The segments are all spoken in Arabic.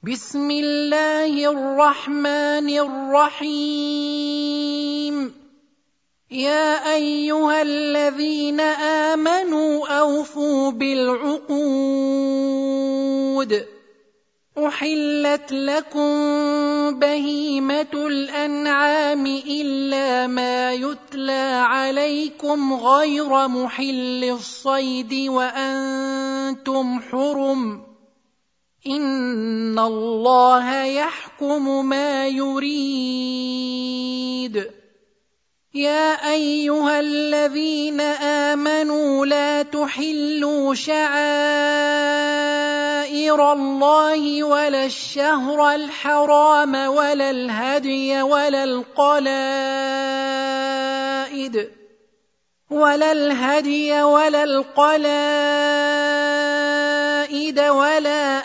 بسم الله الرحمن الرحيم. يا أيها الذين آمنوا أوفوا بالعقود. أحلت لكم بهيمة الأنعام إلا ما يتلى عليكم غير محل الصيد وأنتم حرم. إن الله يحكم ما يريد. يا أيها الذين آمنوا لا تحلوا شعائر الله ولا الشهر الحرام ولا الهدي ولا القلائد ولا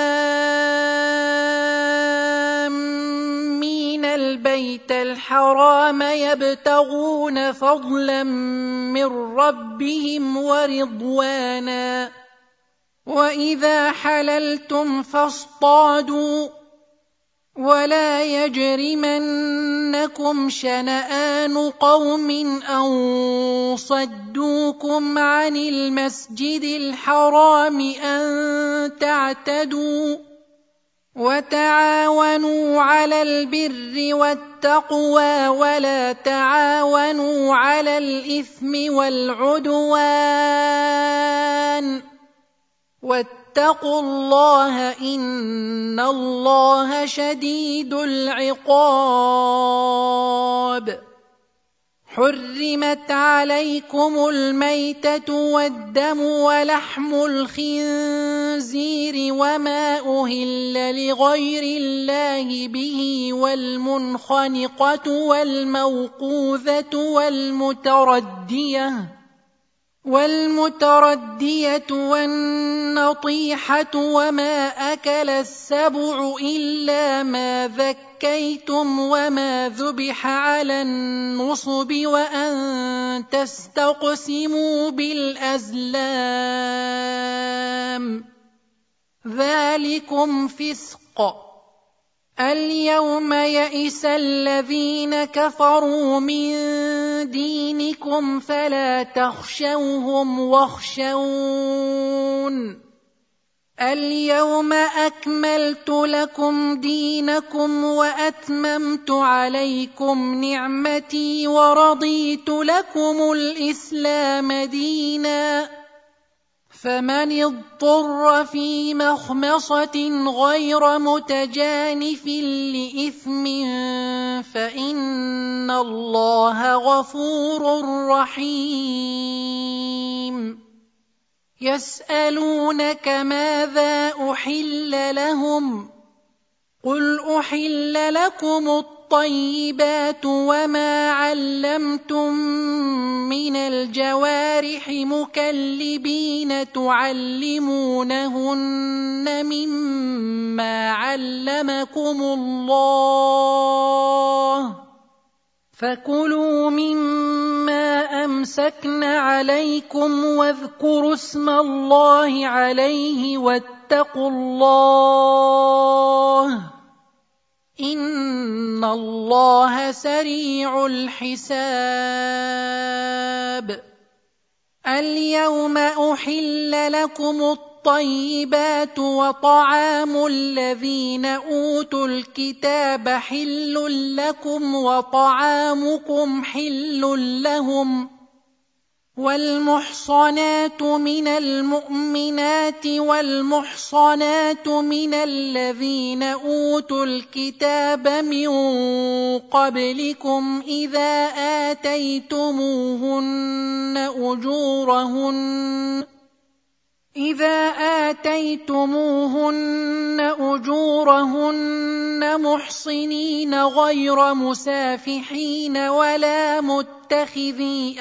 آمين البيت الحرام يبتغون فضلا من ربهم ورضوانا. وإذا حللتم فاصطادوا ولا يجرمنكم شنآن قوم أن صدوكم عن المسجد الحرام أن تعتدوا. وتعاونوا على البر والتقوى ولا تعاونوا على الإثم والعدوان. واتقوا الله إن الله شديد العقاب. حرمت عليكم الميتة والدم ولحم الخنزير وما أهل لغير الله به والمنخنقة والموقوذة والمتردية والنطيحة وما أكل السبع إلا ما ذكيتم وما ذبح على النصب وأن تستقسموا بالأزلام ذلكم فسق. اليوم يئس الذين كفروا من دينكم فلا تخشوهم واخشون. اليوم أكملت لكم دينكم وأتممت عليكم نعمتي ورضيت لكم الإسلام دينا. فمن اضطر في مخمصة غير متجانف لإثم فإن الله غفور رحيم. يسألونك ماذا أحل لهم قل أحل لكم الطيبات وما علمتم من الجوارح مكلبين تعلمونهن مما علمكم الله فكلوا مما أمسكن عليكم واذكروا اسم الله عليه واتقوا الله إن الله سريع الحساب. اليوم أحل لكم الطيبات وطعام الذين أوتوا الكتاب حل لكم وطعامكم حل لهم. والمحصنات من المؤمنات والمحصنات من الذين أوتوا الكتاب من قبلكم إذا آتيتموهن أجورهن محصنين غير مسافحين ولا متخذي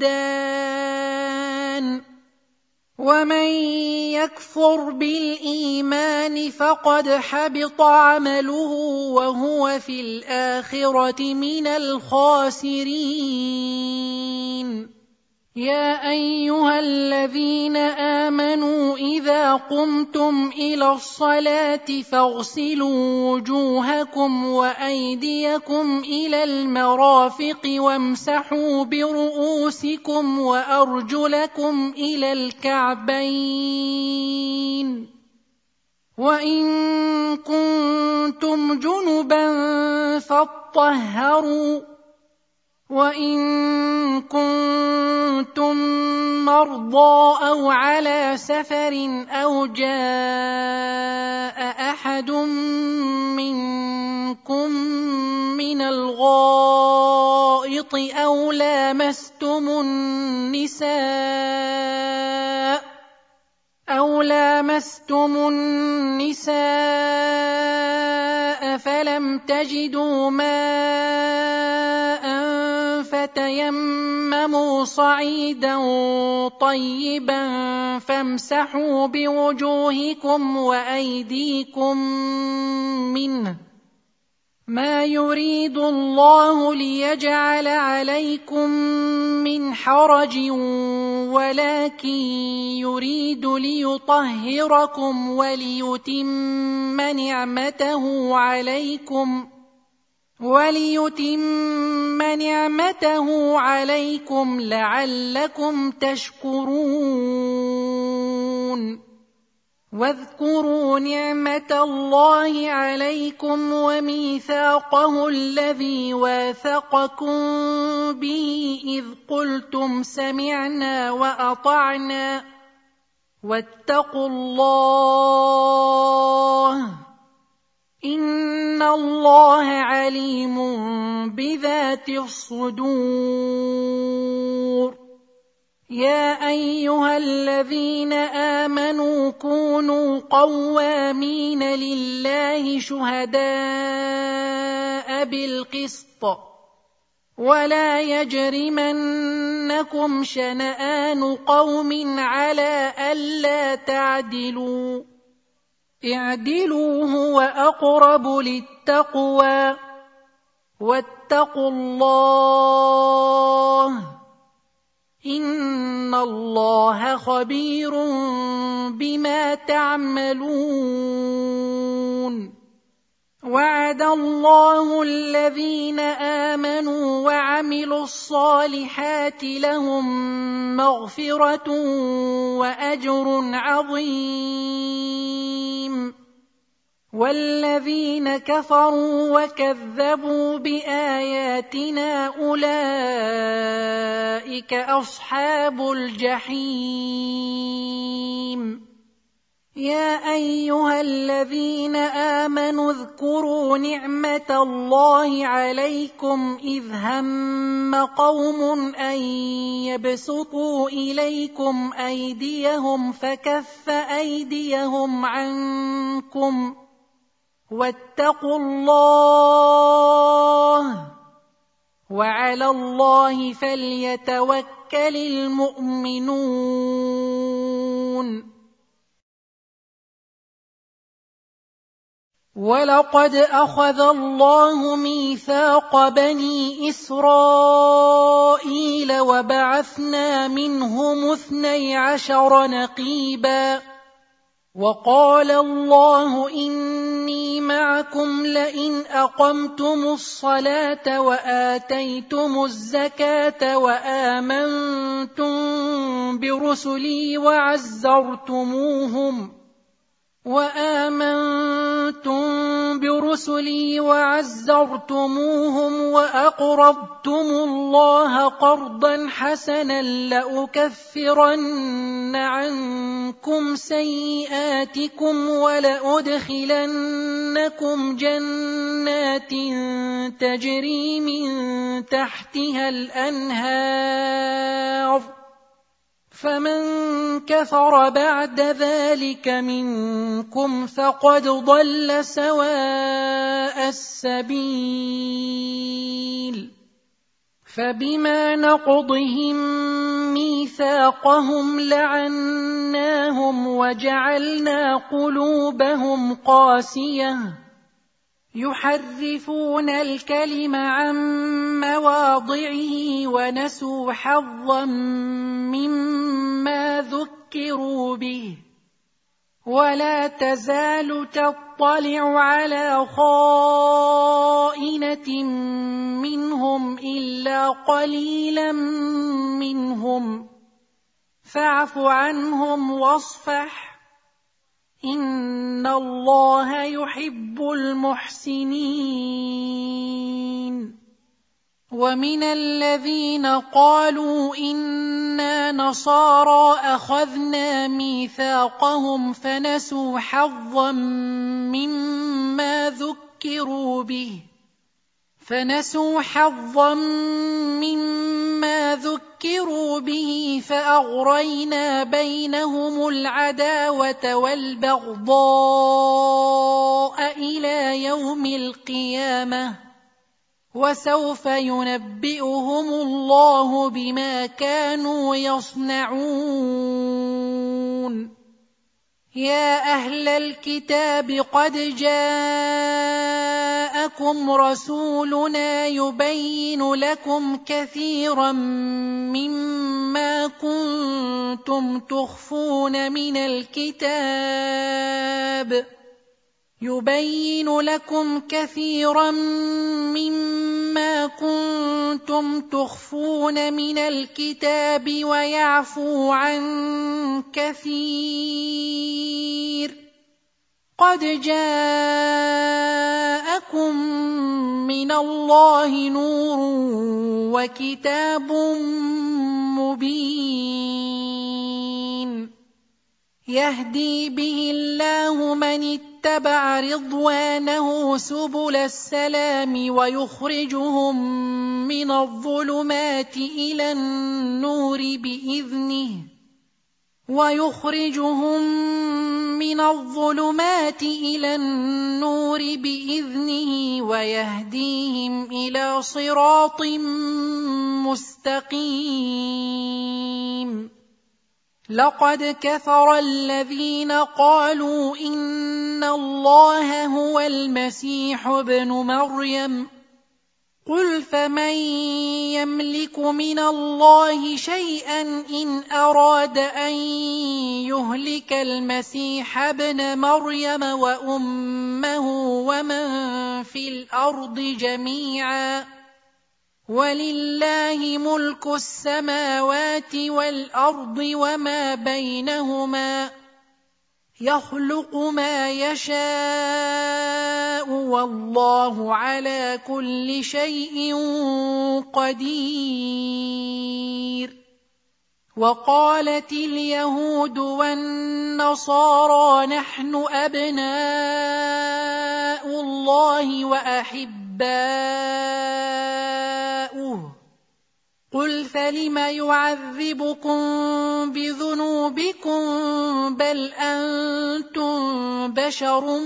أخدان. ومن يكفر بالإيمان فقد حبط عمله وهو في الآخرة من الخاسرين. يا أيها الذين آمنوا إذا قمتم إلى الصلاة فاغسلوا وجوهكم وأيديكم إلى المرافق وامسحوا برؤوسكم وأرجلكم إلى الكعبين وإن كنتم جنبا فاطهروا وإن كنتم مرضى أو على سفر أو جاء أحد منكم من الغائط أو لامستم النساء فلم تجدوا ماء فتيمموا صعيدا طيبا فامسحوا بوجوهكم وأيديكم منه ما يريد الله ليجعل عليكم من حرج ولكن يريد ليطهركم وليتم نعمته عليكم لعلكم تشكرون واذكروا نعمة الله عليكم وميثاقه الذي واثقكم به إذ قلتم سمعنا وأطعنا واتقوا الله إن الله عليم بذات الصدور يا أيها الذين آمنوا كونوا قوامين لله شهداء بالقسط ولا يجرمنكم شنآن قوم على ألا تعدلوا اعدلوا هو أقرب للتقوى واتقوا الله إن الله خبير بما تعملون وعد الله الذين آمنوا وعملوا الصالحات لهم مغفرة وأجر عظيم والذين كفروا وكذبوا بآياتنا أولئك أصحاب الجحيم يا أيها الذين آمنوا اذكروا نعمة الله عليكم إذ هم قوم أن يبسطوا إليكم أيديهم فكف أيديهم عنكم واتقوا الله وعلى الله فليتوكل المؤمنون ولقد أخذ الله ميثاق بني إسرائيل وبعثنا منهم 12 نقيبا وقال الله إني معكم لئن أقمتم الصلاة وآتيتم الزكاة وآمنتم برسلي وعزرتموهم وأقرضتم الله قرضا حسنا لأكفرن عنكم سيئاتكم ولأدخلنكم جنات تجري من تحتها الأنهار فمن كفر بعد ذلك منكم فقد ضل سواء السبيل فبما نقضهم ميثاقهم لعناهم وجعلنا قلوبهم قاسية يحرفون الكلم عن مواضعه ونسوا حظا مما ذكروا به ولا تزال تطلع على خائنة منهم إلا قليلا منهم فاعف عنهم واصفح إن الله يحب المحسنين. ومن الذين قالوا إنا نصارى أخذنا ميثاقهم فنسوا حظا مما ذكروا به فأغرينا بينهم العداوة والبغضاء إلى يوم القيامة وسوف ينبئهم الله بما كانوا يصنعون. يا أهل الكتاب قد جاءكم رسولنا يبين لكم كثيرا مما كنتم تخفون من الكتاب ويعفو عن كثير. قد جاءكم من الله نور وكتاب مبين يهدي به الله من اتبع رضوانه سبل السلام ويخرجهم من الظلمات إلى النور بإذنه ويهديهم إلى صراط مستقيم. لقد كفر الذين قالوا إن الله هو المسيح ابن مريم قل فمن يملك من الله شيئا إن أراد أن يهلك المسيح ابن مريم وأمه ومن في الأرض جميعا ولله ملك السماوات والأرض وما بينهما يخلق ما يشاء والله على كل شيء قدير. وقالت اليهود والنصارى نحن أبناء الله وأحباؤه قل فلم يعذبكم بذنوبكم بل أنتم بشر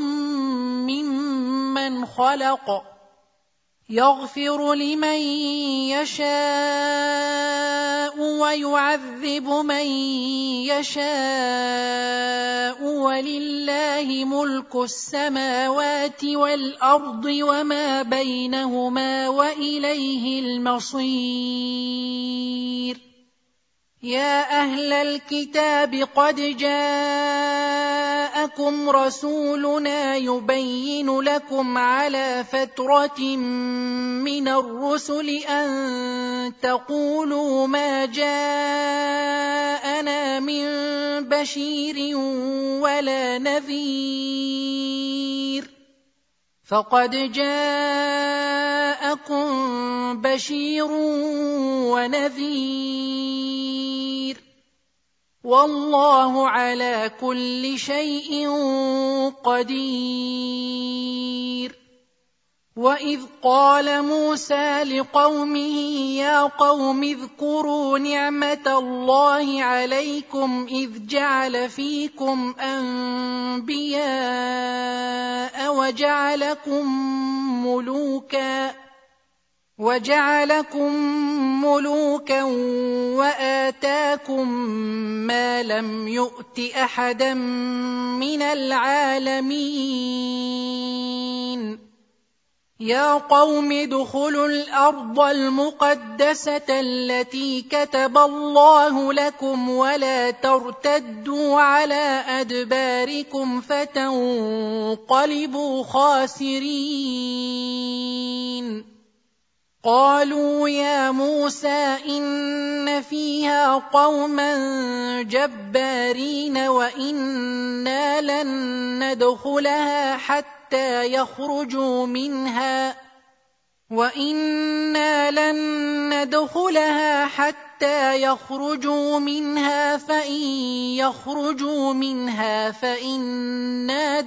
ممن خلق يغفر لمن يشاء ويعذب من يشاء ولله ملك السماوات والأرض وما بينهما وإليه المصير. يا أهل الكتاب قد جاءكم رسولنا يبين لكم على فترة من الرسل أن تقولوا ما جاءنا من بشير ولا نذير فقد جاءكم بشير ونذير والله على كل شيء قدير. وإذ قال موسى لقومه يا قوم اذكروا نعمة الله عليكم إذ جعل فيكم أنبياء وجعلكم ملوكا وآتاكم ما لم يؤت أحدا من العالمين يا قوم ادخلوا الأرض المقدسة التي كتب الله لكم ولا ترتدوا على أدباركم فتنقلبوا خاسرين. قالوا يا موسى إن فيها قوما جبارين وإنا لن ندخلها حتى يخرجوا منها فإن يخرجوا منها فإنا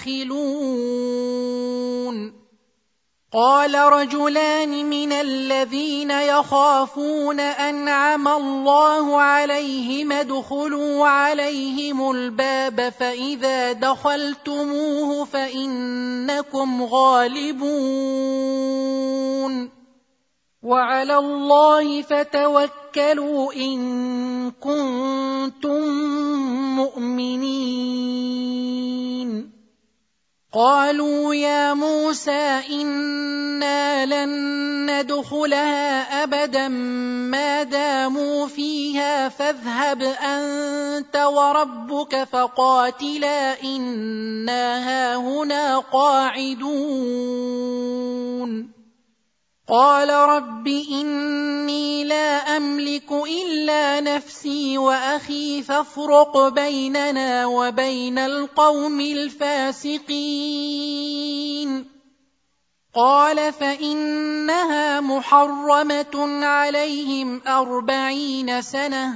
داخلون. قال رجلان من الذين يخافون أنعم الله عليهم ادخلوا عليهم الباب فإذا دخلتموه فإنكم غالبون وعلى الله فتوكلوا إن كنتم مؤمنين. قالوا يا موسى إنا لن ندخلها أبدا ما داموا فيها فاذهب أنت وربك فقاتلا إنا هاهنا قاعدون. قال رب إني لا أملك إلا نفسي وأخي فافرق بيننا وبين القوم الفاسقين. قال فإنها محرمة عليهم 40 سنة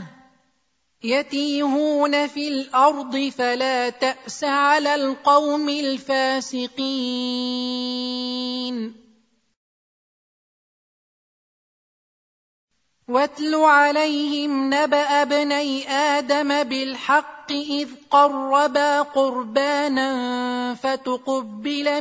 يتيهون في الأرض فلا تأس على القوم الفاسقين. واتل عليهم نبأ ابني آدم بالحق إذ قربا قربانا فتقبل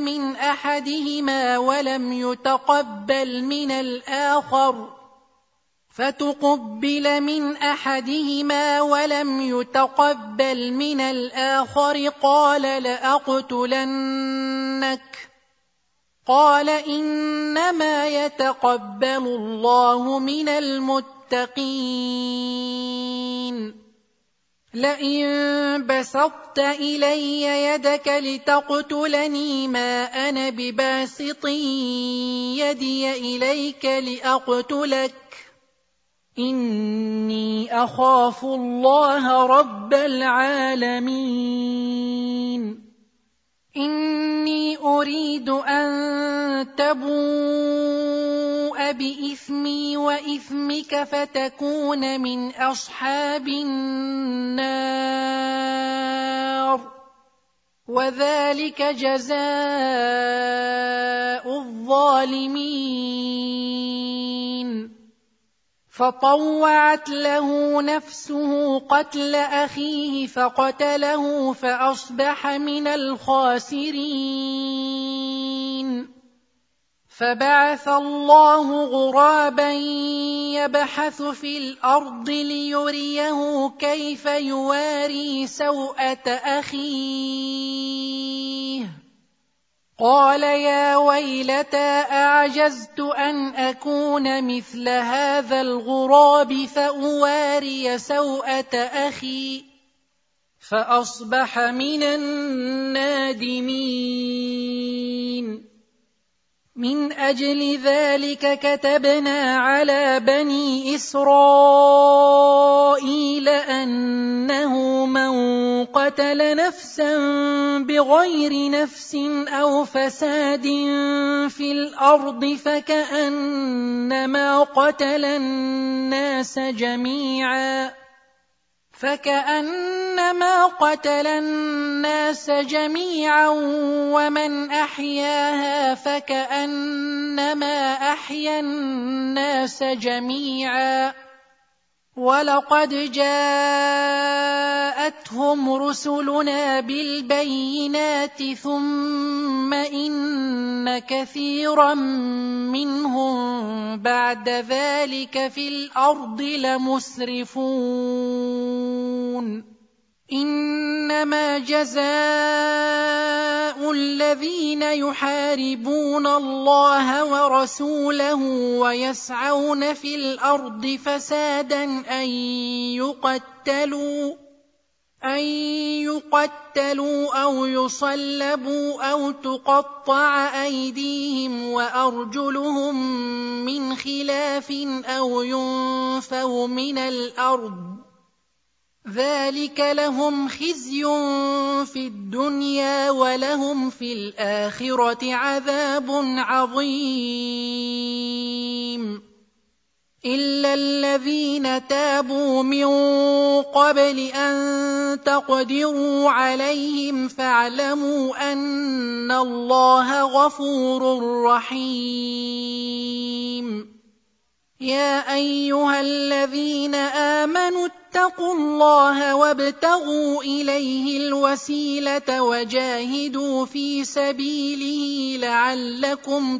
من أحدهما ولم يتقبل من الآخر قال لأقتلنك. قال إنما يتقبل الله من المتقين. لئن بسطت إلي يدك لتقتلني ما أنا بباسط يدي إليك لأقتلك إني أخاف الله رب العالمين. إني أريد أن تبوء بإثمي وإثمك فتكون من أصحاب النار وذلك جزاء الظالمين. فطوعت له نفسه قتل أخيه فقتله فأصبح من الخاسرين. فبعث الله غرابا يبحث في الأرض ليريه كيف يواري سوءة أخيه. قال يا ويلتى أعجزت أن أكون مثل هذا الغراب فأواري سوءة أخي فأصبح من النادمين. من أجل ذلك كتبنا على بني إسرائيل أنه من قتل نفسا بغير نفس أو فساد في الأرض فكأنما قتل الناس جميعا ومن أحياها فكأنما أحيا الناس جميعا. ولقد جاءتهم رسلنا بالبينات ثم إن كثيرا منهم بعد ذلك في الأرض لمسرفون. إنما جزاء الذين الذين يحاربون الله ورسوله ويسعون في الأرض فسادا أن يقتلوا أو يصلبوا أو تقطع أيديهم وأرجلهم من خلاف أو ينفوا من الأرض، ذلك لهم خزي في الدنيا ولهم في الآخرة عذاب عظيم. إلا الذين تابوا من قبل أن تقدروا عليهم فاعلموا أن الله غفور رحيم. يا أيها الذين آمنوا اتقوا الله وابتغوا إليه الوسيلة وجاهدوا في سبيله لعلكم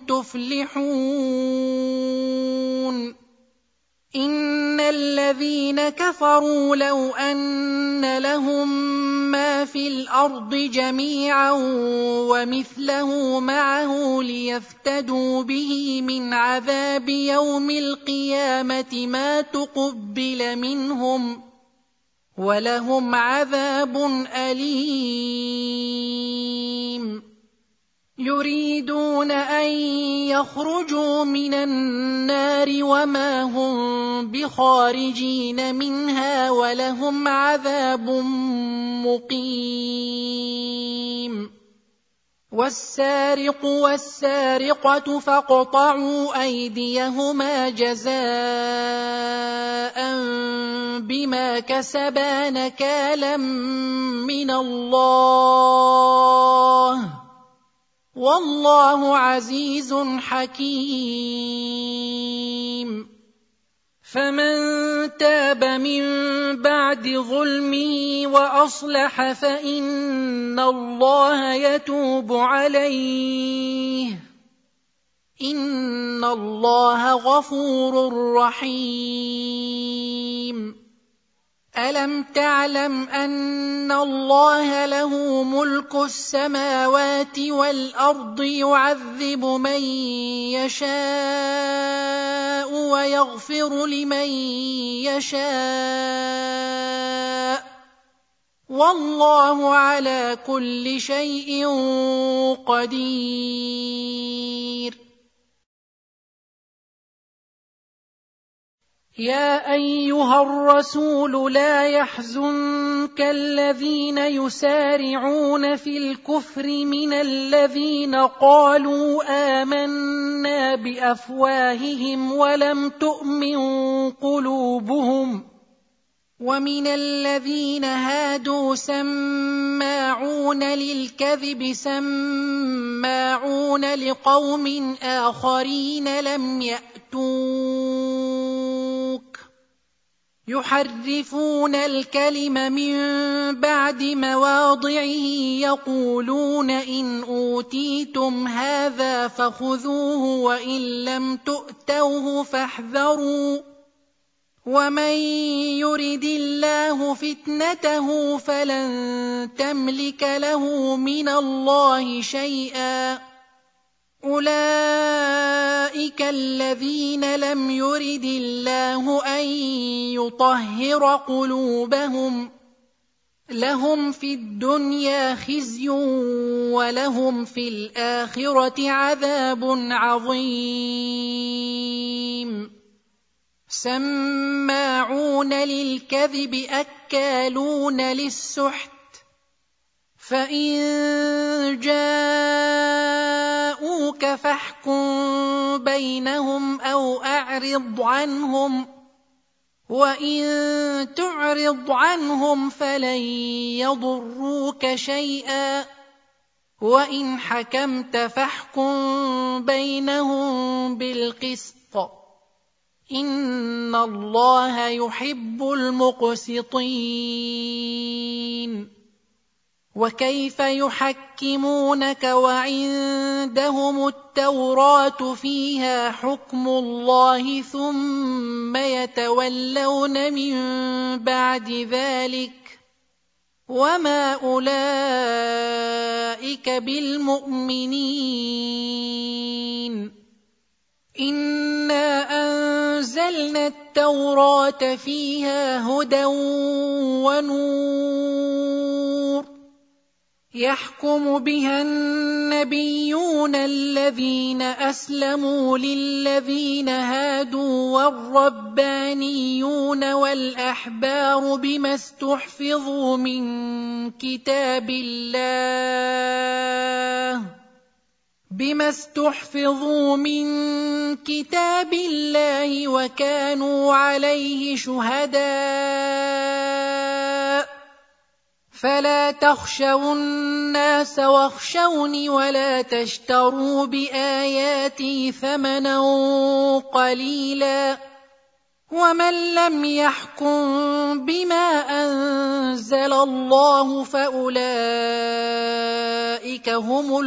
تفلحون. إن الذين كفروا لو أن لهم ما في الأرض جميعا ومثله معه ليفتدوا به من عذاب يوم القيامة ما تقبل منهم ولهم عذاب أليم. يريدون أن يخرجوا من النار وما هم بخارجين منها ولهم عذاب مقيم. والسارق والسارقة فاقطعوا أيديهما جزاء بما كسبا نكالا من الله والله عزيز حكيم. فمن تاب من بعد ظلمه وأصلح فإن الله يتوب عليه إن الله غفور رحيم. ألم تعلم أن الله له ملك السماوات والأرض يعذب من يشاء ويغفر لمن يشاء والله على كل شيء قدير. يا أيها الرسول لا يحزنك الذين يسارعون في الكفر من الذين قالوا آمنا بأفواههم ولم تؤمن قلوبهم ومن الذين هادوا سماعون للكذب سماعون لقوم آخرين لم يأتوك يحرفون الكلم من بعد مواضعه يقولون إن أوتيتم هذا فخذوه وإن لم تؤتوه فاحذروا ومن يرد الله فتنته فلن تملك له من الله شيئا أولئك الذين لم يرد الله أن يطهر قلوبهم لهم في الدنيا خزي ولهم في الآخرة عذاب عظيم. سماعون للكذب أكالون للسحت فإن جاءوك فاحكم بينهم أو أعرض عنهم وإن تعرض عنهم فلن يضروك شيئا وإن حكمت فاحكم بينهم بالقسط إن الله يحب المقسطين. وكيف يحكمونك وعندهم التوراة فيها حكم الله ثم يتولون من بعد ذلك وما أولئك بالمؤمنين. إنا أنزلنا التوراة فيها هدى ونور يحكم بها النبيون الذين أسلموا للذين هادوا والربانيون والأحبار بما استحفظوا من كتاب الله وكانوا عليه شهداء. فلا تخشوا الناس واخشوني ولا تشتروا بآياتي ثمنا قليلا ومن لم يحكم بما أنزل الله فأولئك هم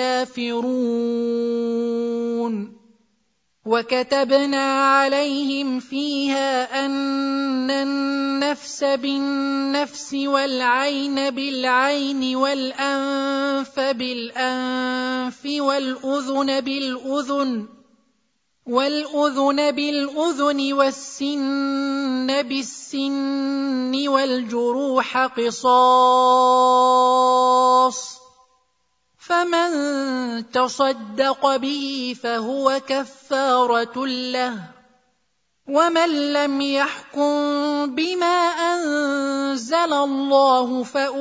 الكافرون. وكتبنا عليهم فيها أن النفس بالنفس والعين بالعين والأنف بالأنف والأذن بالأذن والسن بالسن والجروح قصاص، فمن تصدق به فهو كفارة له، ومن لم يحكم بما أنزل الله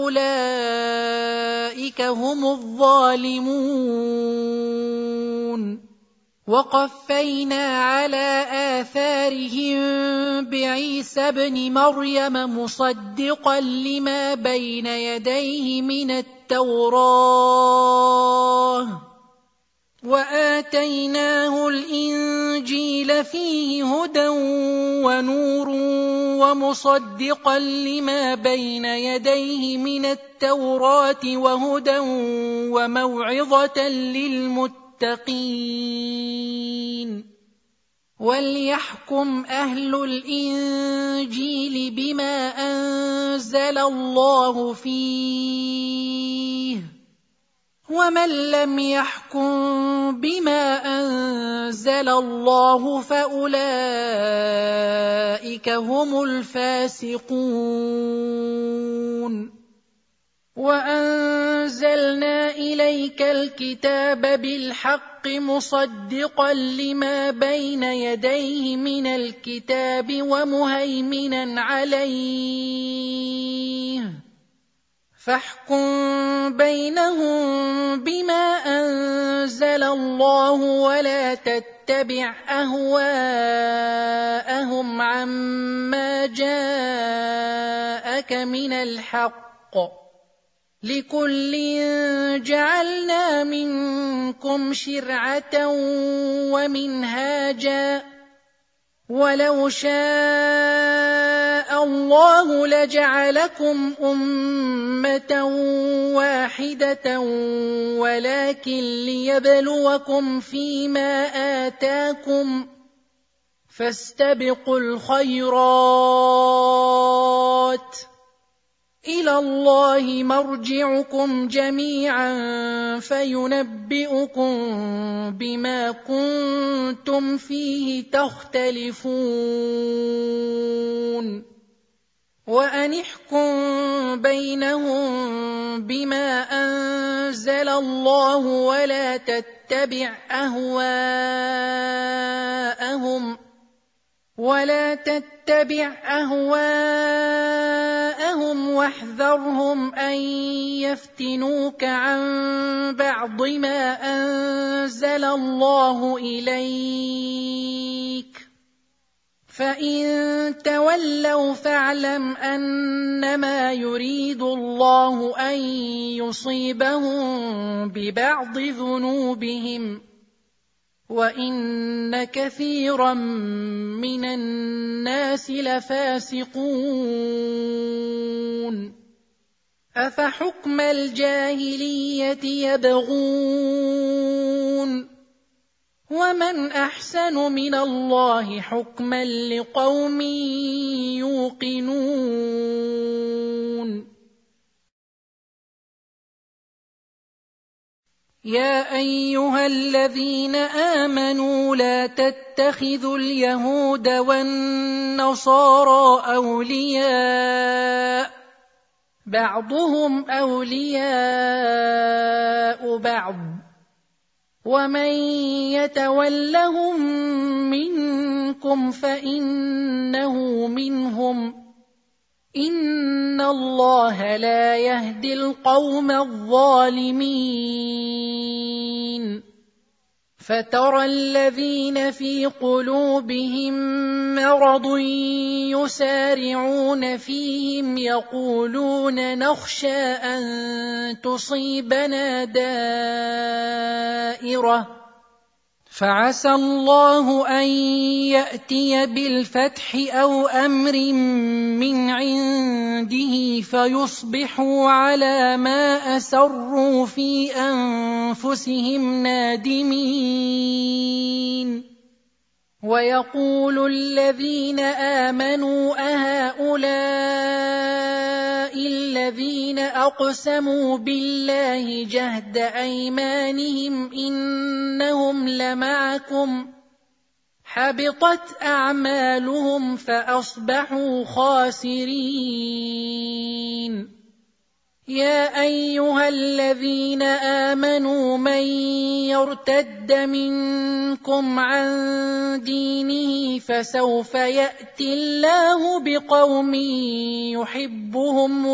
فأولئك هم الظالمون. وقفينا على آثارهم بعيسى ابن مريم مصدقا لما بين يديه من التوراة، وآتيناه الإنجيل فيه هدى ونور ومصدقا لما بين يديه من التوراة وهدى وموعظة للمتقين. وليحكم أهل الإنجيل بما أنزل الله فيه، ومن لم يحكم بما أنزل الله فأولئك هم الفاسقون. وأنزلنا إليك الكتاب بالحق مصدقا لما بين يديه من الكتاب ومهيمنا عليه، فاحكم بينهم بما أنزل الله ولا تتبع أهواءهم عما جاءك من الحق، لكل جعلنا منكم شرعة ومنهاجا، ولو شاء الله لجعلكم أمة واحدة ولكن ليبلوكم فيما آتاكم، فاستبقوا الخيرات، إلى الله مرجعكم جميعا فينبئكم بما كنتم فيه تختلفون. وأن احكم بينهم بما أنزل الله ولا تتبع أهواءهم واحذرهم أن يفتنوك عن بعض ما أنزل الله إليك، فإن تولوا فاعلم أنما يريد الله أن يصيبهم ببعض ذنوبهم، وإن كثيرا من الناس لفاسقون. أفحكم الجاهلية يبغون، ومن أحسن من الله حكما لقوم يوقنون. يا أيها الذين آمنوا لا تتخذوا اليهود والنصارى أولياء بعضهم أولياء بعض ومن يتولهم منكم فإنه منهم إن الله لا يهدي القوم الظالمين فترى الذين في قلوبهم مرض يسارعون فيهم يقولون نخشى أن تصيبنا دائرة فعسى الله أن يأتي بالفتح أو أمر من عنده فيصبحوا على ما أسروا في أنفسهم نادمين ويقول الذين آمنوا أهؤلاء الذين أقسموا بالله جهد أيمانهم إنهم لمعكم حبطت أعمالهم فأصبحوا خاسرين يا أيها الذين آمنوا من يرتد منكم عن دينه فسوف يأتي الله بقوم يحبهم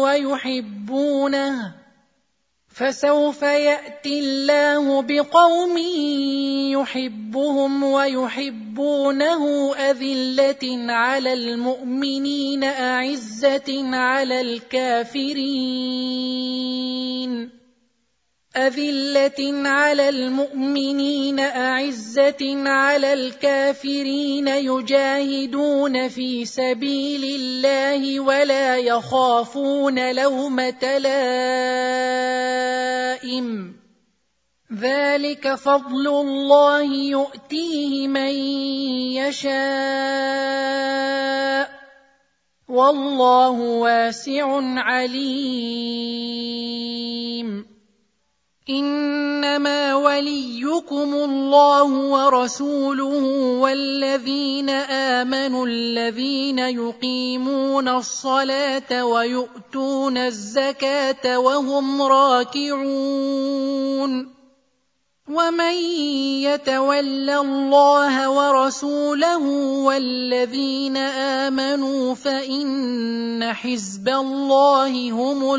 ويحبونه أذلة على المؤمنين أعزة على الكافرين يجاهدون في سبيل الله ولا يخافون لومة لائم ذلك فضل الله يؤتيه من يشاء والله واسع عليم إنما وليكم الله ورسوله والذين آمنوا الذين يقيمون الصلاة ويؤتون الزكاة وهم راكعون ومن يتول الله ورسوله والذين آمنوا فإن حزب الله هم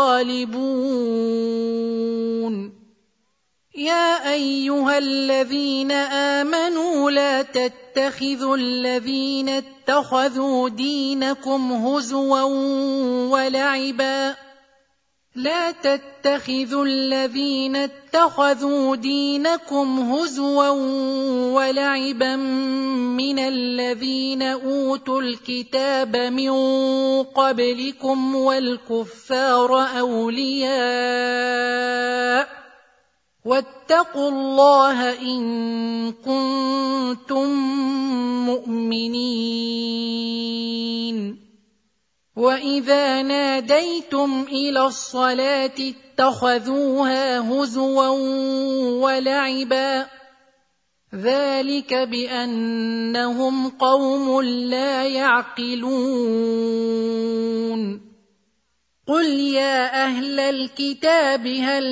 الغالبون يا أيها الذين آمنوا لا تتخذوا الذين اتخذوا دينكم هزوا ولعبا من الذين أوتوا الكتاب من قبلكم والكفار أولياء واتقوا الله إن كنتم مؤمنين وإذا ناديتم إلى الصلاة اتخذوها هزوا ولعبا ذلك بأنهم قوم لا يعقلون قل يا أهل الكتاب هل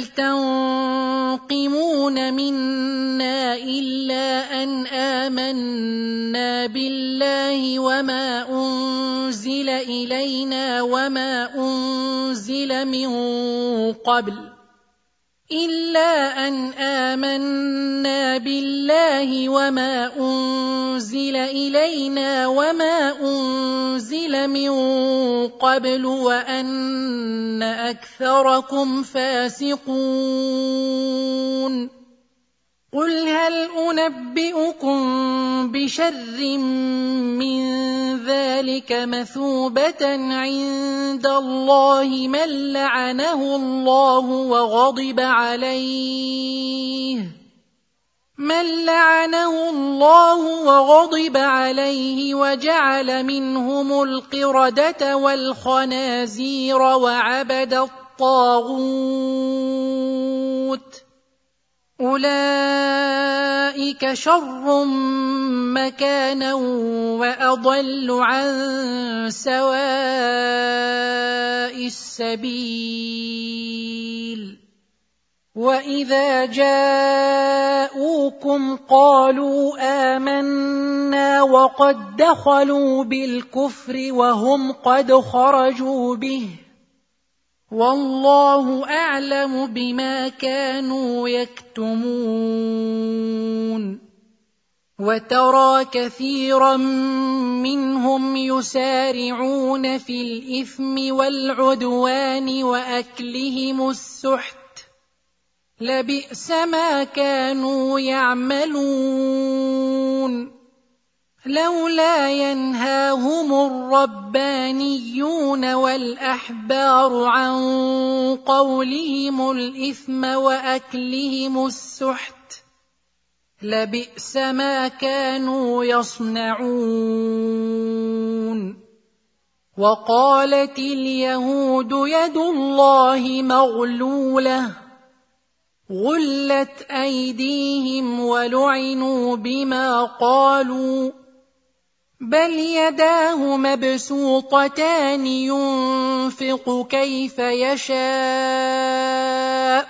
تنقمون منا إلا أن آمنا بالله وما أنزل إلينا وما أنزل من قبل وأن أكثركم فاسقون قل هل أنبئكم بشر من ذلك مثوبة عند الله من لعنه الله وغضب عليه وجعل منهم القردة والخنازير وعبد الطاغوت أولئك شر مكانا وأضل عن سواء السبيل وإذا جاءوكم قالوا آمنا وقد دخلوا بالكفر وهم قد خرجوا به والله أعلم بما كانوا يكتمون وترى كثيرا منهم يسارعون في الإثم والعدوان وأكلهم السحت لبئس ما كانوا يعملون لولا ينهاهم الربانيون والأحبار عن قولهم الإثم وأكلهم السحت لبئس ما كانوا يصنعون وقالت اليهود يد الله مغلولة غلت أيديهم ولعنوا بما قالوا بل يداه مبسوطتان ينفق كيف يشاء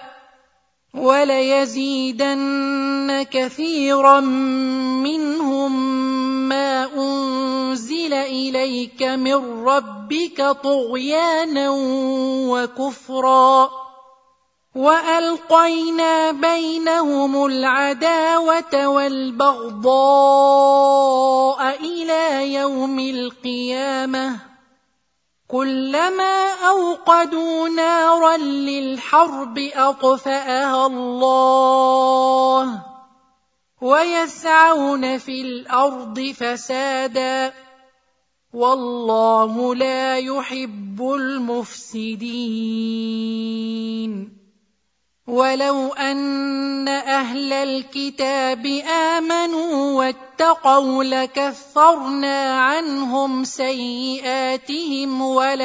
وليزيدن كثيرا منهم ما أنزل إليك من ربك طغيانا وكفرا وألقينا بينهم العداوة والبغضاء إلى يوم القيامة كلما أوقدوا نارا للحرب أطفأها الله ويسعون في الأرض فسادا والله لا يحب المفسدين ولو أن أهل الكتاب آمنوا واتقوا لكفرنا عنهم سيئاتهم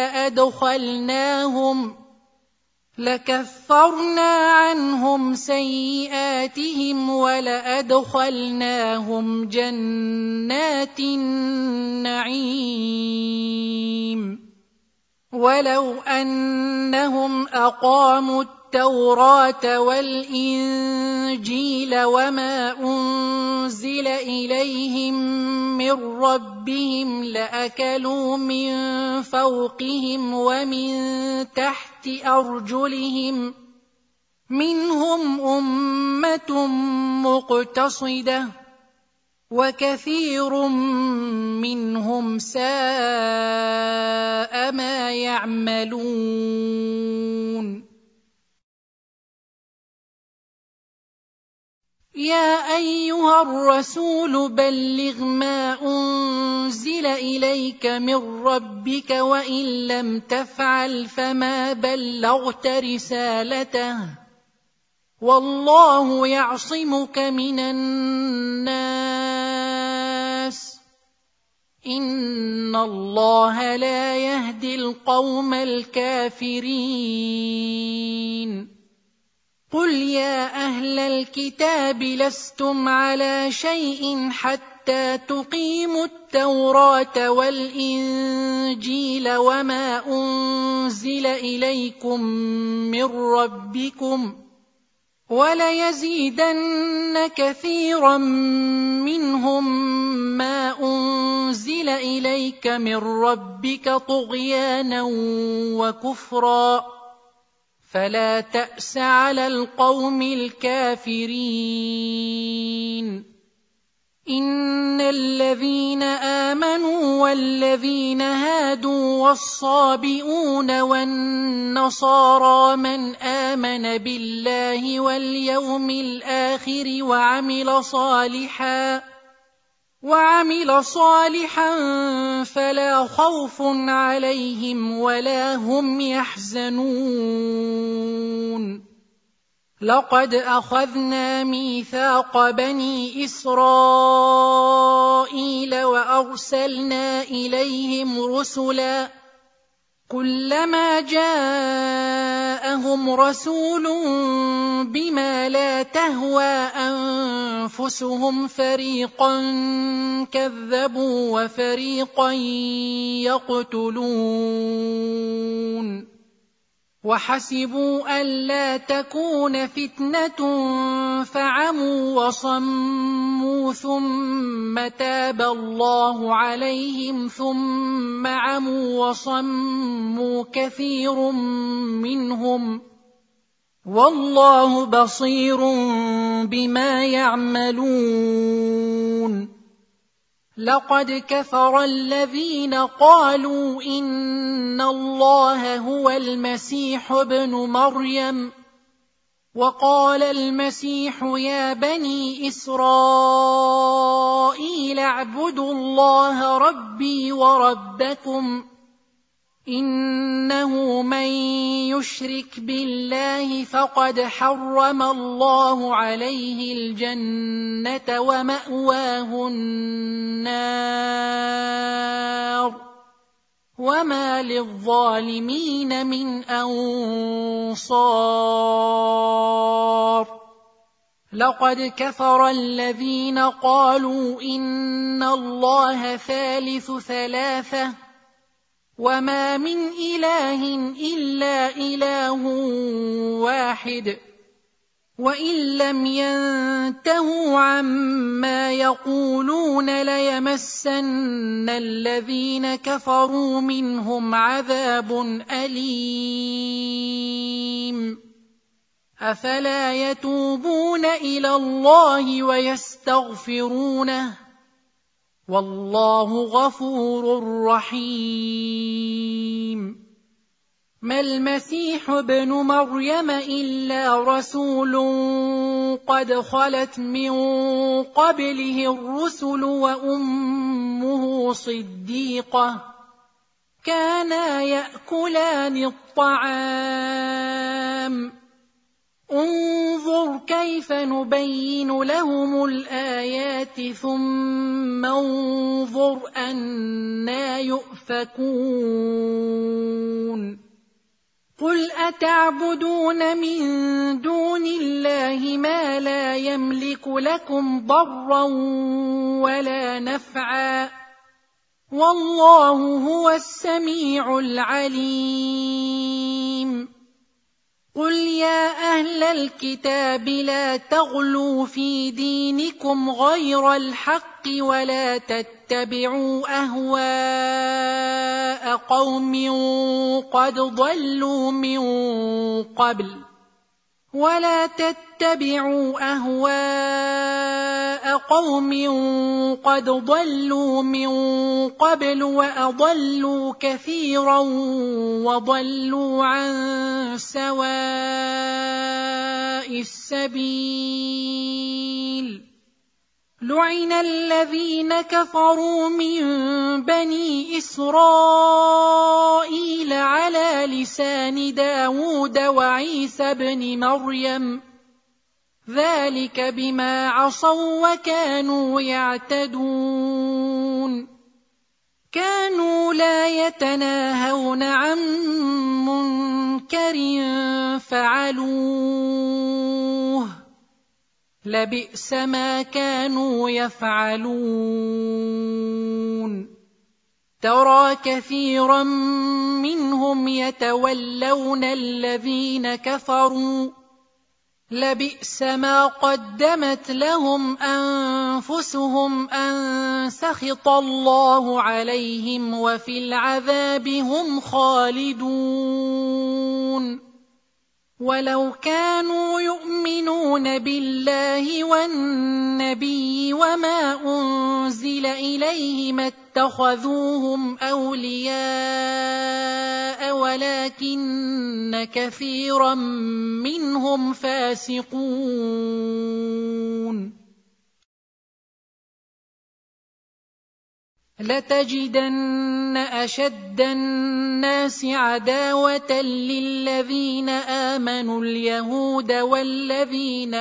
ولأدخلناهم جنات النعيم ولو أنهم أقاموا التوراة والإنجيل وما أنزل إليهم من ربهم لأكلوا من فوقهم ومن تحت أرجلهم منهم أمة مقتصدة وكثير منهم ساء ما يعملون يا أيها الرسول بلغ ما أنزل إليك من ربك وإن لم تفعل فما بلغت رسالته والله يعصمك من الناس إن الله لا يهدي القوم الكافرين قل يا أهل الكتاب لستم على شيء حتى تقيموا التوراة والإنجيل وما أنزل إليكم من ربكم وليزيدن كثيرا منهم ما أنزل إليك من ربك طغيانا وكفرا فلا تأس على القوم الكافرين إن الذين آمنوا والذين هادوا والصابئون والنصارى من آمن بالله واليوم الآخر وعمل صالحا فلا خوف عليهم ولا هم يحزنون لقد أخذنا ميثاق بني إسرائيل وأرسلنا إليهم رسلا كلما جاءهم رسول بما لا تهوى أنفسهم فريقا كذبوا وفريقا يقتلون وحسبوا ألا تكون فتنة فعموا وصموا ثم تاب الله عليهم ثم عموا وصموا كثير منهم والله بصير بما يعملون لقد كفر الذين قالوا إن الله هو المسيح ابن مريم وقال المسيح يا بني إسرائيل اعبدوا الله ربي وربكم إنه من يشرك بالله فقد حرم الله عليه الجنة ومأواه النار وما للظالمين من أنصار لقد كفر الذين قالوا إن الله ثالث ثلاثة وما من إله إلا إله واحد وإن لم ينتهوا عما يقولون ليمسن الذين كفروا منهم عذاب أليم أفلا يتوبون إلى الله ويستغفرونه والله غفور رحيم ما المسيح ابن مريم إلا رسول قد خلت من قبله الرسل وأمه صديقة كانا يأكلان الطعام انظر كيف نبين لهم الآيات ثم انظر أنى يؤفكون قل أتعبدون من دون الله ما لا يملك لكم ضرا ولا نفعا والله هو السميع العليم قل يا أهل الكتاب لا تغلوا في دينكم غير الحق ولا تتبعوا أهواء قوم قد ضلوا من قبل وأضلوا كثيرا وضلوا عن سواء السبيل لعن الذين كفروا من بني إسرائيل على لسان داود وعيسى بن مريم ذلك بما عصوا وكانوا يعتدون كانوا لا يتناهون عن منكر فعلوه لبئس ما كانوا يفعلون ترى كثيرا منهم يتولون الذين كفروا لبئس ما قدمت لهم أنفسهم أن سخط الله عليهم وفي العذاب هم خالدون ولو كانوا يؤمنون بالله والنبي وما أنزل إليه ما اتخذوهم أولياء ولكن كثيرا منهم فاسقون لتجدن أشد الناس عداوة للذين آمنوا اليهود والذين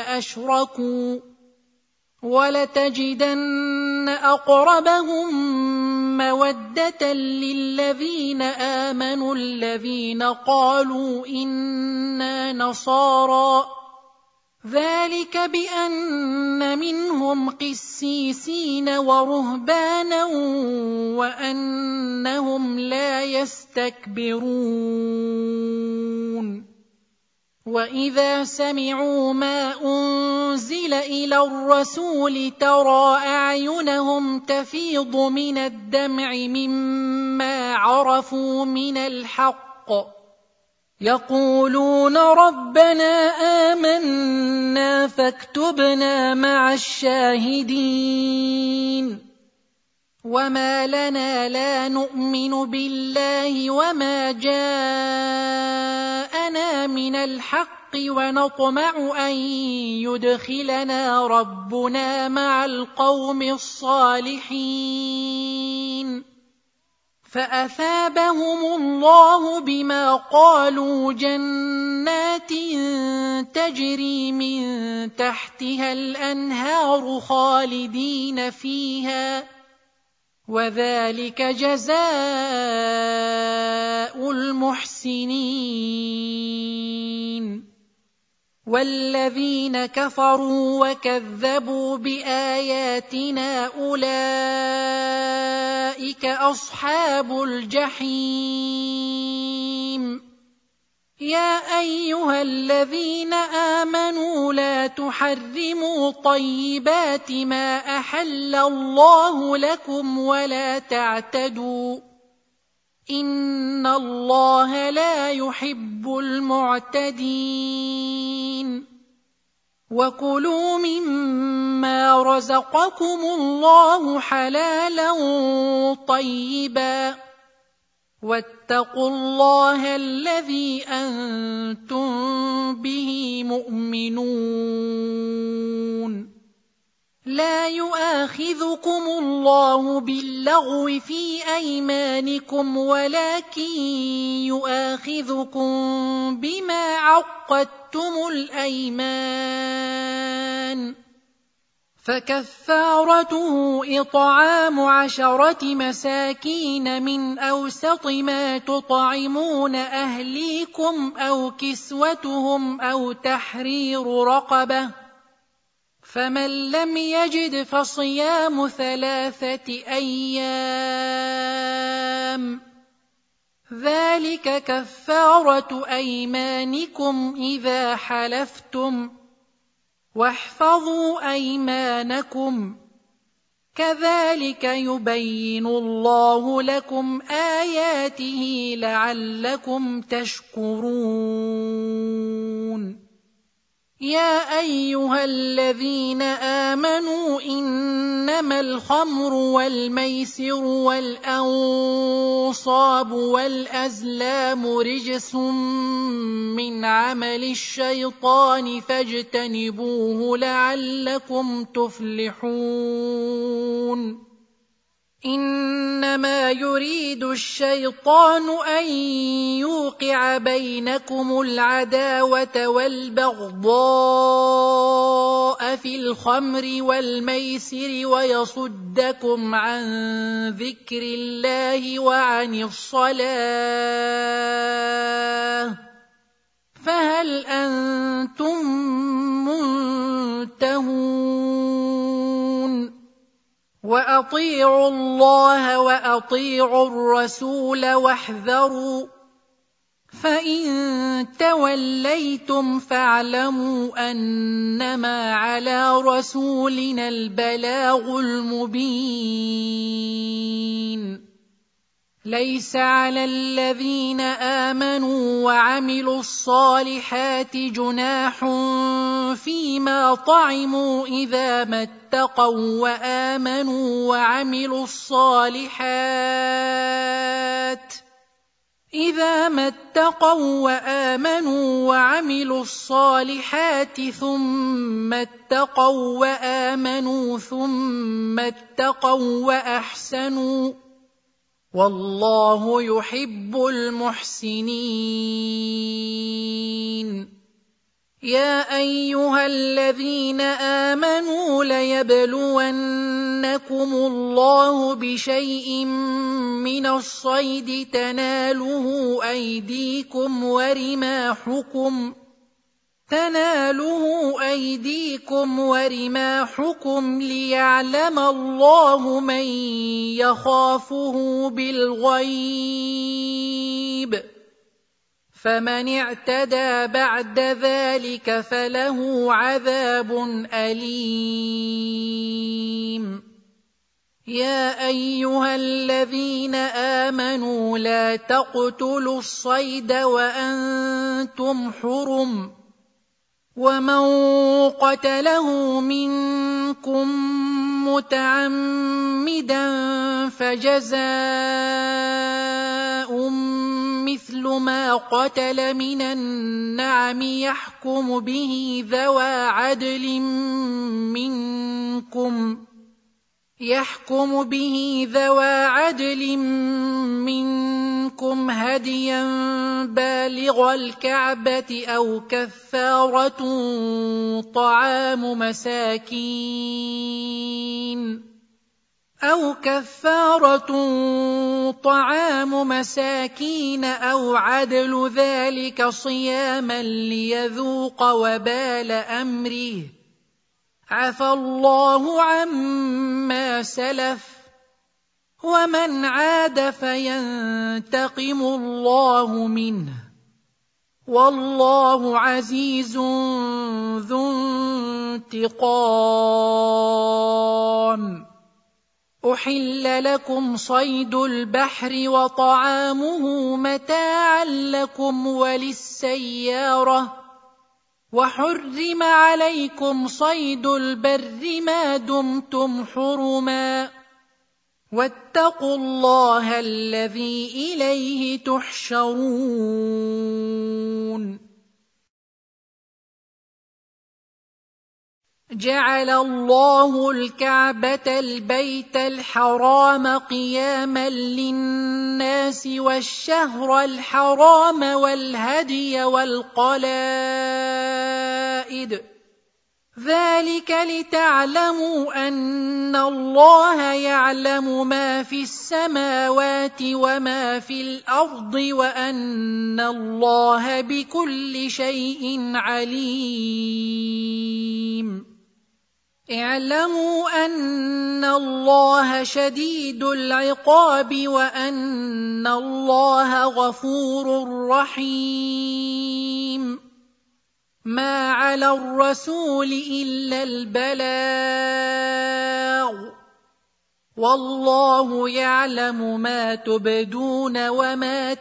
أشركوا ولتجدن أقربهم مَوَدَّةً لِّلَّذِينَ آمَنُوا الَّذِينَ قَالُوا إِنَّا نَصَارَىٰ ۚ ذَٰلِكَ بِأَنَّ مِنْهُمْ قِسِّيسِينَ وَرُهْبَانًا وَأَنَّهُمْ لَا يَسْتَكْبِرُونَ. وَإِذَا سَمِعُوا مَا أُنزِلَ إِلَى الرَّسُولِ تَرَىٰ أَعْيُنَهُمْ تَفِيضُ مِنَ الدَّمْعِ مِمَّا عَرَفُوا مِنَ الْحَقِّ يَقُولُونَ رَبَّنَا آمَنَّا فَاكْتُبْنَا مَعَ الشَّاهِدِينَ. وَمَا لَنَا لَا نُؤْمِنُ بِاللَّهِ وَمَا جَاءَنَا مِنَ الْحَقِّ وَنَطْمَعُ أَن يُدْخِلَنَا رَبُّنَا مَعَ الْقَوْمِ الصَّالِحِينَ. فَأَثَابَهُمُ اللَّهُ بِمَا قَالُوا جَنَّاتٍ تَجْرِي مِن تَحْتِهَا الْأَنْهَارُ خَالِدِينَ فِيهَا ۚ وَذَلِكَ جَزَاءُ الْمُحْسِنِينَ. وَالَّذِينَ كَفَرُوا وَكَذَّبُوا بِآيَاتِنَا أُولَئِكَ أَصْحَابُ الْجَحِيمِ. يَا أَيُّهَا الَّذِينَ آمَنُوا لَا تُحَرِّمُوا طَيِّبَاتِ مَا أَحَلَّ اللَّهُ لَكُمْ وَلَا تَعْتَدُوا ۚ إِنَّ اللَّهَ لَا يُحِبُّ الْمُعْتَدِينَ. وَكُلُوا مِمَّا رَزَقَكُمُ اللَّهُ حَلَالًا طَيِّبًا، وَاتَّقُوا اللَّهَ الَّذِي أَنتُم بِهِ مُؤْمِنُونَ. لَا يُؤَاخِذُكُمُ اللَّهُ بِاللَّغْوِ فِي أَيْمَانِكُمْ وَلَٰكِن يُؤَاخِذُكُم بِمَا عَقَّدتُّمُ الْأَيْمَانَ، فَكَفَّارَتُهُ إِطْعَامُ 10 مساكين من أوسط ما تطعمون أهليكم أو كسوتهم أو تحرير رقبة، فمن لم يجد فصيام 3 أيام، ذلك كفارة أيمانكم إذا حلفتم، واحفظوا أيمانكم، كذلك يبين الله لكم آياته لعلكم تشكرون. يا أيها الذين آمنوا إنما الخمر والميسر والأنصاب والأزلام رجس من عمل الشيطان فاجتنبوه لعلكم تفلحون. إنما يريد الشيطان أن يوقع بينكم العداوة والبغضاء في الخمر والميسر ويصدكم عن ذكر الله وعن الصلاة، فهل أنتم منتهون؟ وأطيعوا الله وأطيعوا الرسول واحذروا، فإن توليتم فاعلموا أنما على رسولنا البلاغ المبين. ليس على الذين آمنوا وعملوا الصالحات جناح فيما طعموا إذا ما اتقوا وآمنوا وعملوا الصالحات ثم اتقوا وآمنوا ثم اتقوا وأحسنوا، والله يحب المحسنين. يا أيها الذين آمنوا ليبلونكم يَبْلُوَنَّكُمُ اللَّهُ بِشَيْءٍ مِّنَ الصَّيْدِ تَنَالُهُ أَيْدِيكُمْ وَرِمَاحُكُمْ لِيَعْلَمَ اللَّهُ مَن يَخَافُهُ بِالْغَيْبِ ۚ فَمَنِ اعْتَدَىٰ بَعْدَ ذَٰلِكَ فَلَهُ عَذَابٌ أَلِيمٌ. يَا أَيُّهَا الَّذِينَ آمَنُوا لَا تَقْتُلُوا الصَّيْدَ وَأَنتُمْ حُرُمٌ ۚ وَمَن قَتَلَهُ مِنكُم مُّتَعَمِّدًا فَجَزَاءٌ مِّثْلُ مَا قَتَلَ مِنَ النَّعَمِ يَحْكُمُ به ذَوَا عَدْلٍ مِّنكُمْ هَدْيًا بَالِغَ الْكَعْبَةِ أَوْ كَفَّارَةٌ طَعَامُ مَسَاكِينَ أَوْ عَدْلُ ذَلِكَ صِيَامًا لِيَذُوقَ وَبَالَ أَمْرِهِ ۗ عَفَا اللَّهُ عَمَّا سَلَفَ ۚ وَمَنْ عَادَ فَيَنتَقِمُ اللَّهُ مِنْهُ ۗ وَاللَّهُ عَزِيزٌ ذُو انتِقَامٍ. أُحِلَّ لَكُمْ صَيْدُ الْبَحْرِ وَطَعَامُهُ مَتَاعًا لَّكُمْ وَلِلسَّيَّارَةِ ۖ وَحُرِّمَ عَلَيْكُمْ صَيْدُ الْبَرِّ مَا دُمْتُمْ حُرُمًا ۗ وَاتَّقُوا اللَّهَ الَّذِي إِلَيْهِ تُحْشَرُونَ. جَعَلَ اللَّهُ الْكَعْبَةَ الْبَيْتَ الْحَرَامَ قِيَامًا لِّلنَّاسِ وَالشَّهْرَ الْحَرَامَ وَالْهَدْيَ وَالْقَلَائِدَ، ذَلِكَ لِتَعْلَمُوا أَنَّ اللَّهَ يَعْلَمُ مَا فِي السَّمَاوَاتِ وَمَا فِي الْأَرْضِ وَأَنَّ اللَّهَ بِكُلِّ شَيْءٍ عَلِيمٌ. اعْلَمُوا أَنَّ اللَّهَ شَدِيدُ الْعِقَابِ وَأَنَّ اللَّهَ غَفُورٌ رَّحِيمٌ. مَا عَلَى الرَّسُولِ إِلَّا الْبَلَاغُ ۗ وَاللَّهُ يَعْلَمُ مَا تُبْدُونَ وَمَا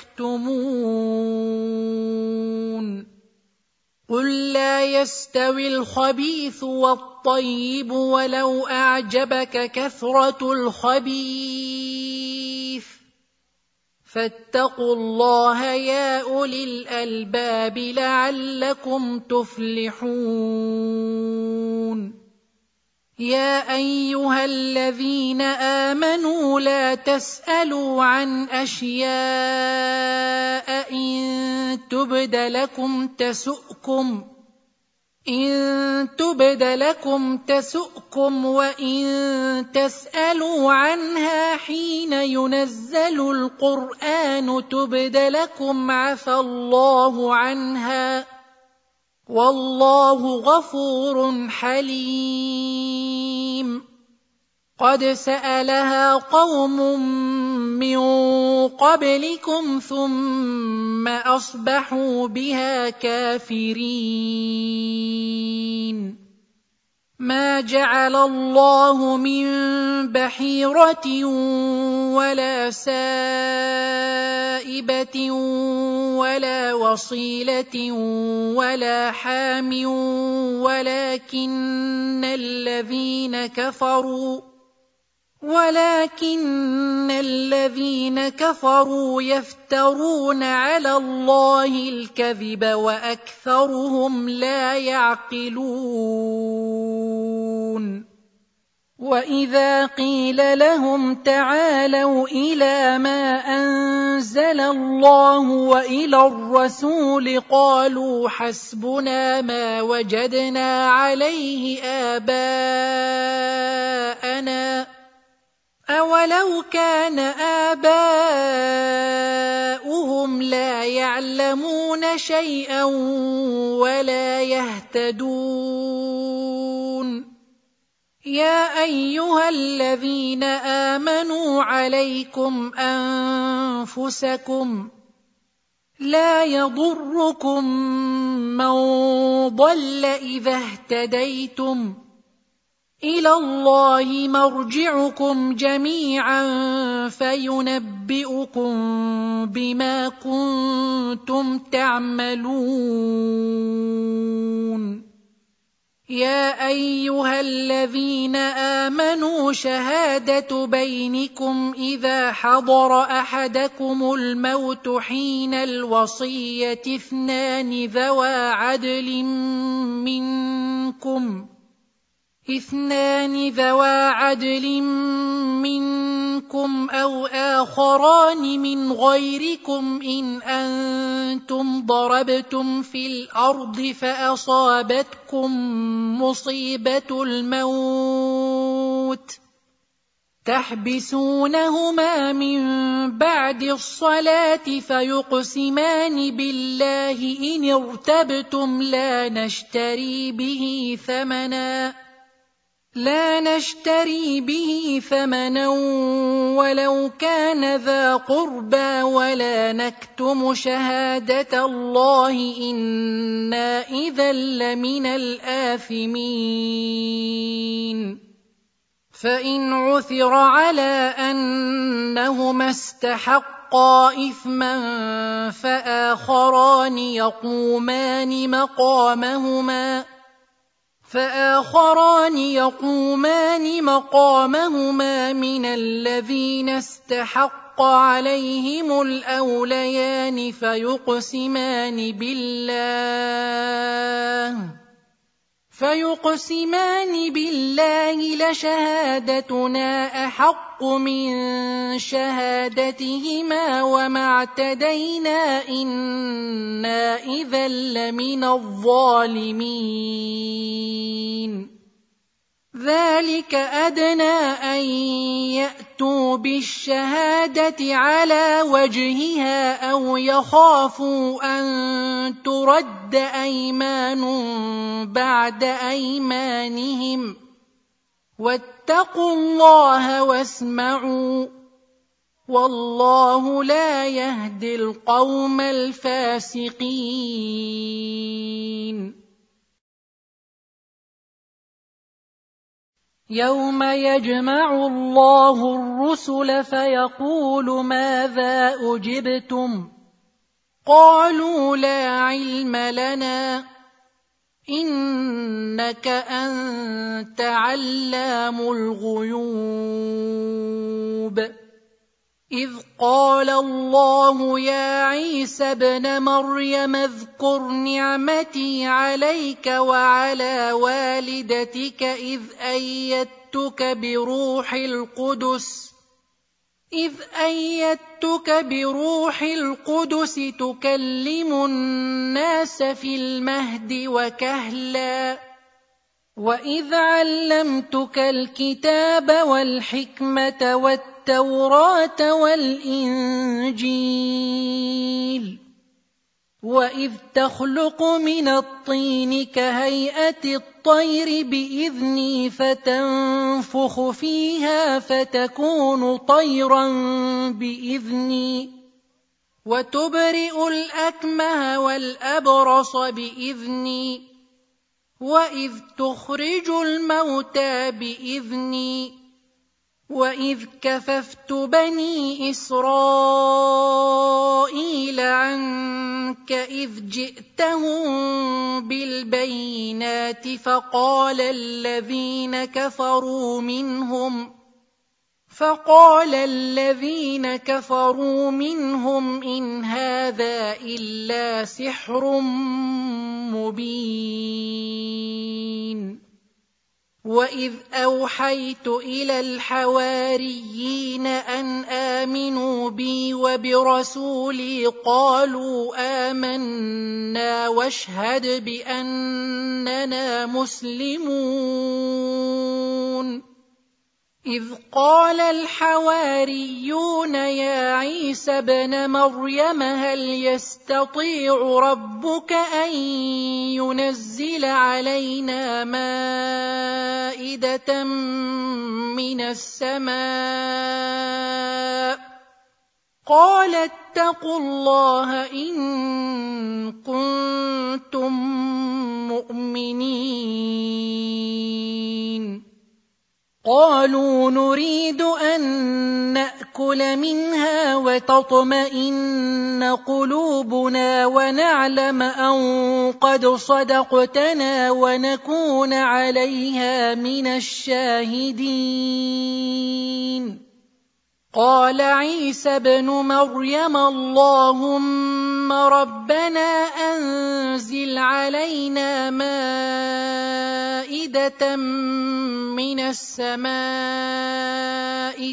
تَكْتُمُونَ. قُل لَّا يَسْتَوِي الْخَبِيثُ وَالطَّيِّبُ وَلَوْ أَعْجَبَكَ كَثْرَةُ الْخَبِيثِ ۚ فَاتَّقُوا اللَّهَ يَا أُولِي الْأَلْبَابِ لَعَلَّكُمْ تُفْلِحُونَ. يَا أَيُّهَا الَّذِينَ آمَنُوا لَا تَسْأَلُوا عَنْ أَشْيَاءَ إِن تُبْدَ لَكُمْ تَسُؤْكُمْ وَإِن تَسْأَلُوا عَنْهَا حِينَ يُنَزَّلُ الْقُرْآنُ تُبْدَ لَكُمْ عَفَا اللَّهُ عَنْهَا ۗ وَاللَّهُ غَفُورٌ حَلِيمٌ. قَدْ سَأَلَهَا قَوْمٌ مِّن قَبْلِكُمْ ثُمَّ أَصْبَحُوا بِهَا كَافِرِينَ. مَا جَعَلَ اللَّهُ مِن بَحِيرَةٍ وَلَا سَائِبَةٍ وَلَا وَصِيلَةٍ وَلَا حَامٍ وَلَٰكِنَّ الَّذِينَ كَفَرُوا يَفْتَرُونَ عَلَى اللَّهِ الْكَذِبَ وَأَكْثَرُهُمْ لَا يَعْقِلُونَ. وَإِذَا قِيلَ لَهُمْ تَعَالَوْا إِلَىٰ مَا أَنزَلَ اللَّهُ وَإِلَى الرَّسُولِ قَالُوا حَسْبُنَا مَا وَجَدْنَا عَلَيْهِ آبَاءَنَا أولو كان آباؤهم لا يعلمون شيئا ولا يهتدون يا أيها الذين آمنوا عليكم أنفسكم لا يضركم من ضل إذا اهتديتم إلى الله مرجعكم جميعا فينبئكم بما كنتم تعملون يا أيها الذين آمنوا شهادة بينكم إذا حضر أحدكم الموت حين الوصية اثنان ذوا عدل منكم أو آخران من غيركم إن أنتم ضربتم في الأرض فأصابتكم مصيبة الموت تحبسونهما من بعد الصلاة فيقسمان بالله إن ارتبتم لا نشتري به ثمنا ولو كان ذا قربى ولا نكتم شهادة الله إنا إذا لمن الآثمين فإن عثر على أنهما استحقا إثما فآخران يقومان مقامهما من الذين استحق عليهم الأوليان فيقسمان بالله لشهادتنا أحق من شهادتهما وما اعتدينا إنا إذا لمن الظالمين ذلك أدنى أن يأتوا بالشهادة على وجهها أو يخافوا أن ترد أيمان بعد أيمانهم واتقوا الله واسمعوا والله لا يهدي القوم الفاسقين يوم يجمع الله الرسل فيقول ماذا أجبتم قالوا لا علم لنا إنك أنت علام الغيوب إذ قال الله يا عيسى ابن مريم اذكر نعمتي عليك وعلى والدتك إذ أيدتك بروح القدس تكلم الناس في المهد وكهلا وإذ علمتك الكتاب والحكمة والتوراة والإنجيل وإذ تخلق من الطين كهيئة الطير بإذني فتنفخ فيها فتكون طيرا بإذني وتبرئ الأكمه والأبرص بإذني وإذ تخرج الموتى بإذني وإذ كففت بني إسرائيل عنك إذ جئتهم بالبينات فقال الذين كفروا منهم إن هذا إلا سحر مبين وإذ أوحيت إلى الحواريين أن آمنوا بي وبرسولي قالوا آمنا واشهد بأننا مسلمون إذ قال الحواريون يا عيسى ابن مريم هل يستطيع ربك أن ينزل علينا مائدة من السماء قال اتقوا الله إن كنتم مؤمنين قالوا نريد أن نأكل منها وتطمئن قلوبنا ونعلم أن قد صدقتنا ونكون عليها من الشاهدين قال عيسى ابن مريم اللهم ربنا أنزل علينا مائدة من السماء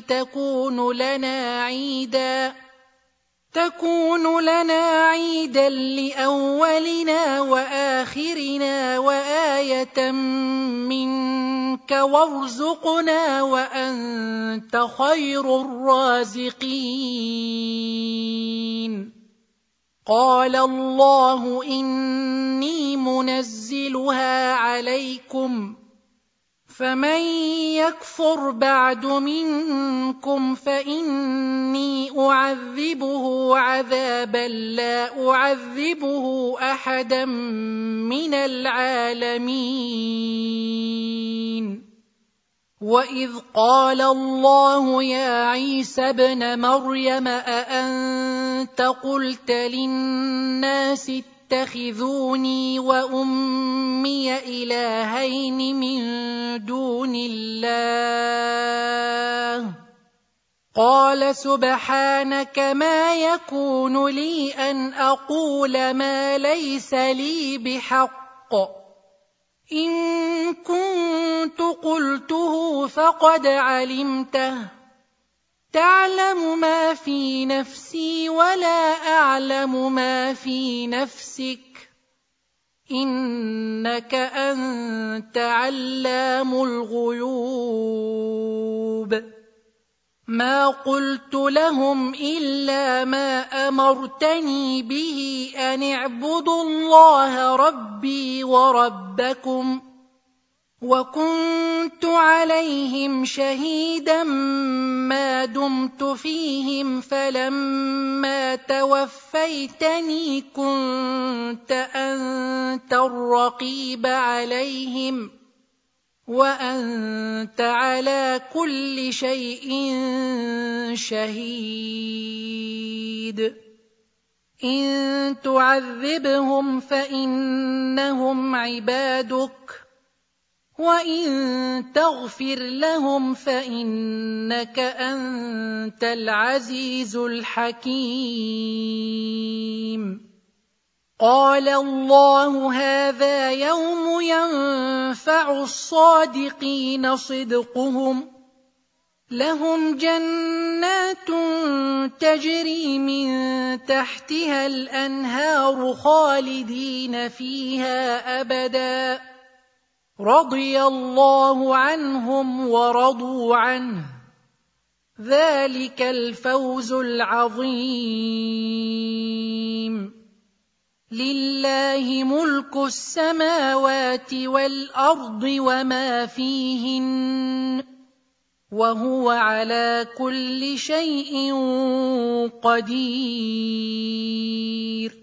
تكون لنا عيدا لأولنا وآخرنا وآية منك وارزقنا وأنت خير الرازقين قال الله إني منزلها عليكم فمن يكفر بعد منكم فإني أعذبه عذابا لا أعذبه أحدا من العالمين وإذ قال الله يا عيسى ابن مريم أأنت قلت للناس اتخذوني وأمي إلهين من دون الله قال سبحانك ما يكون لي أن أقول ما ليس لي بحق إن كنت قلته فقد علمته تعلم ما في نفسي ولا أعلم ما في نفسك إنك أنت علام الغيوب ما قلت لهم إلا ما أمرتني به أن اعبدوا الله ربي وربكم وكنت عليهم شهيدا ما دمت فيهم فلما توفيتني كنت أنت الرقيب عليهم وأنت على كل شيء شهيد إن تعذبهم فإنهم عبادك وإن تغفر لهم فإنك أنت العزيز الحكيم قال الله هذا يوم ينفع الصادقين صدقهم لهم جنات تجري من تحتها الأنهار خالدين فيها أبدا رضي الله عنهم ورضوا عنه ذلك الفوز العظيم لله ملك السماوات والأرض وما فيهن وهو على كل شيء قدير